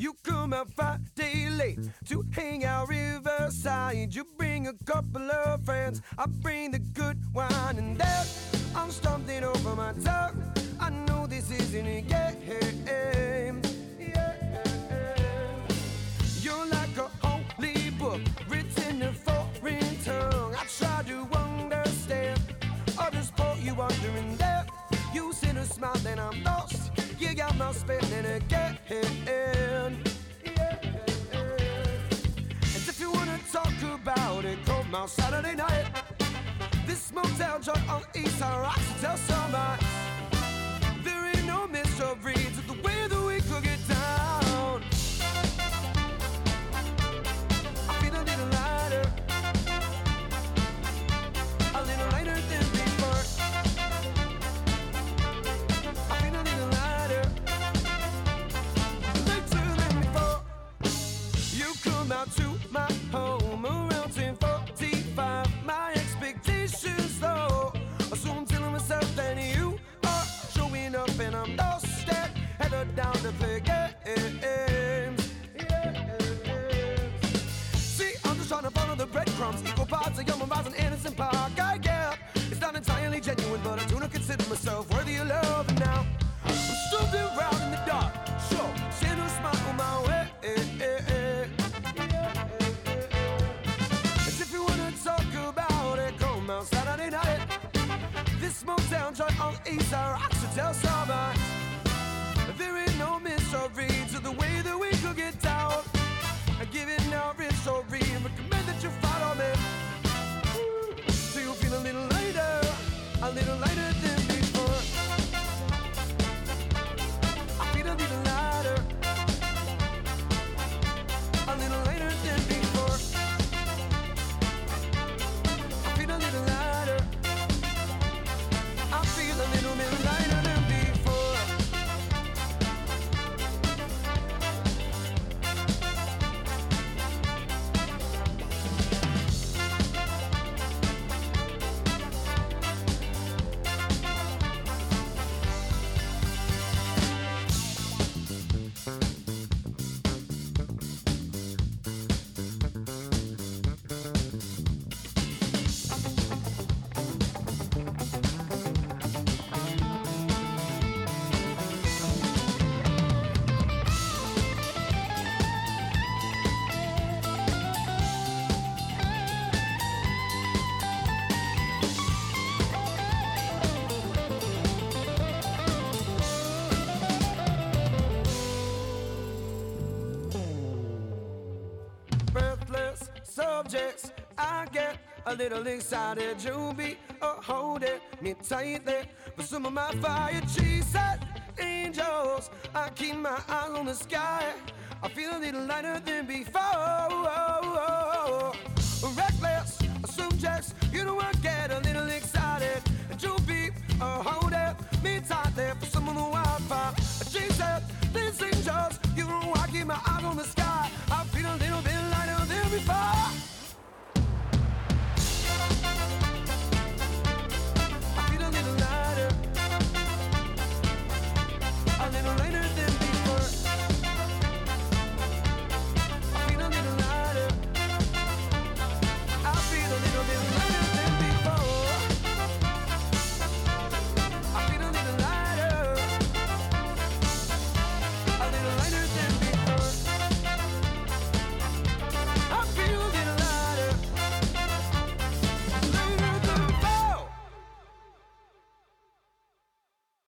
You come out Friday late to hang out riverside. You bring a couple of friends, I bring the good wine. And there, I'm stumbling over my tongue. I know this isn't a game. You're like a holy book written in foreign tongue. I try to understand, others put you under in there. You sit and smile, then I'm lost. You got my spinning again. And if you wanna talk about it, come out Saturday night. This motel joint on East Side rocks until sunrise. There ain't no mystery to the way that we could get down. I feel a little lighter, a little lighter than before. I feel a little lighter, lighter than before. You come out to my home around 10:45. My expectations low, so I'm telling myself that you are showing up and I'm lost. Headed down to play games. See, I'm just trying to follow the breadcrumbs. Equal parts of young rise and innocent park. I get it's not entirely genuine, but I do not consider myself worthy of love. And now I'm stumbling around in the dark. Sure, send a smile on my way. As if you wanna talk about it, come out Saturday night. This motel joint on East Side rocks until sunrise. There ain't no mystery to the way that we could get down. I give it now, mystery. Recommend that you follow me. So you feel a little lighter than before. I feel a little lighter, a little lighter than before. I feel a little lighter, I feel a little bit lighter than before. Subjects, I get a little excited. You be holding me tightly. But some of my fire chasing angels, I keep my eyes on the sky. I feel a little lighter than before.